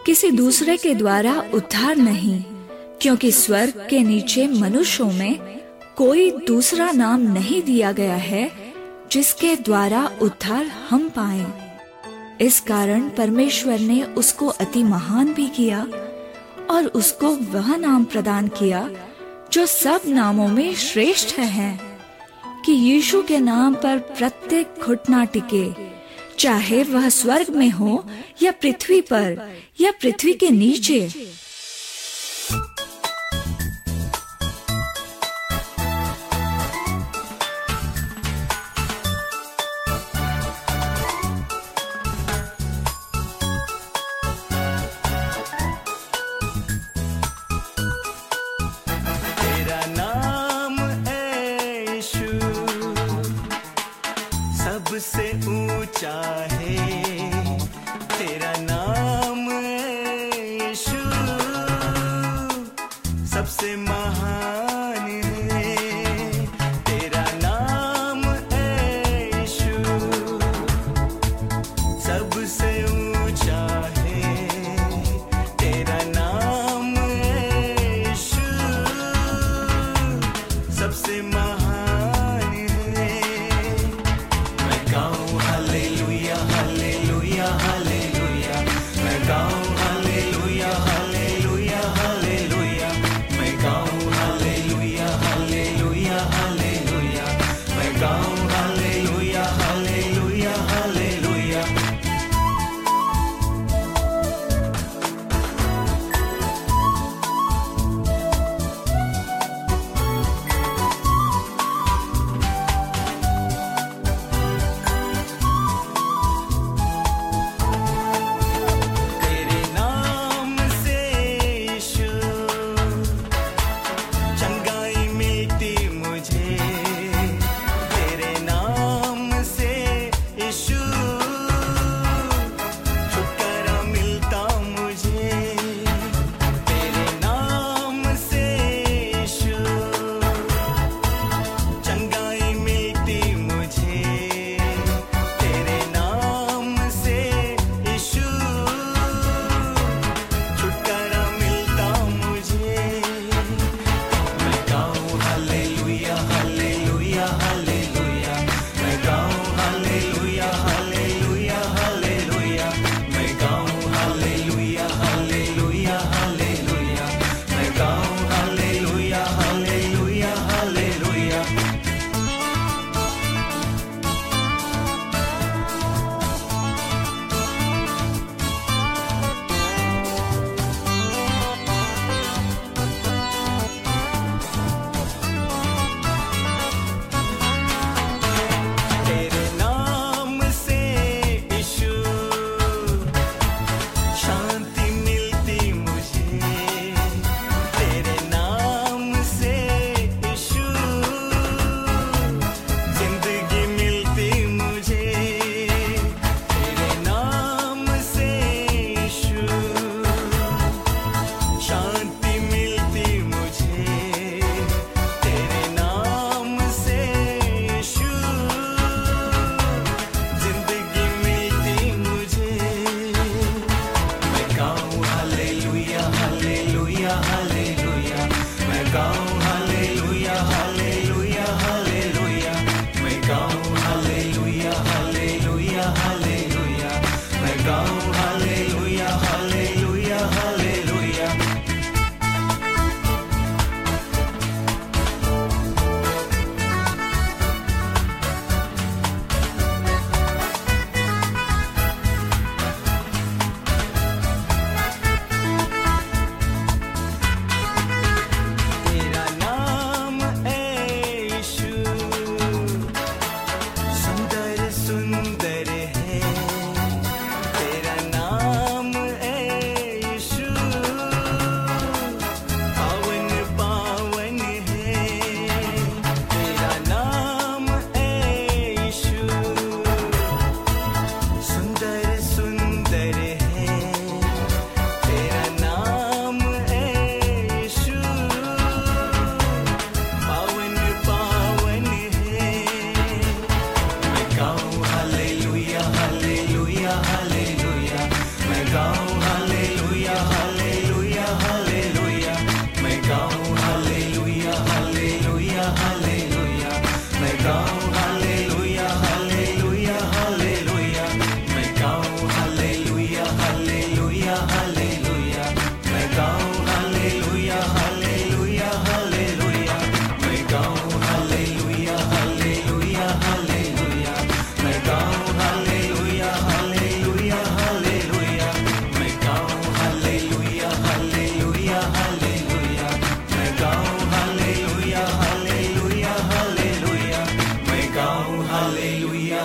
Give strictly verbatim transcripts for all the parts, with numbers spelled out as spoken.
किसी दूसरे के द्वारा उद्धार नहीं, क्योंकि स्वर्ग के नीचे मनुष्यों में कोई दूसरा नाम नहीं दिया गया है जिसके द्वारा उद्धार हम पाएं। इस कारण परमेश्वर ने उसको अति महान भी किया और उसको वह नाम प्रदान किया जो सब नामों में श्रेष्ठ है, कि यीशु के नाम पर प्रत्येक घुटना टिके, चाहे वह स्वर्ग में हो या पृथ्वी पर या पृथ्वी के नीचे। तेरा नाम है यीशु, सबसे ऊंचा है। तेरा नाम है यीशु,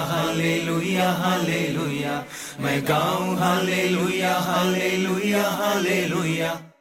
हालेलुया हालेलुया, मैं गाऊं हालेलुया हालेलुया हालेलुया।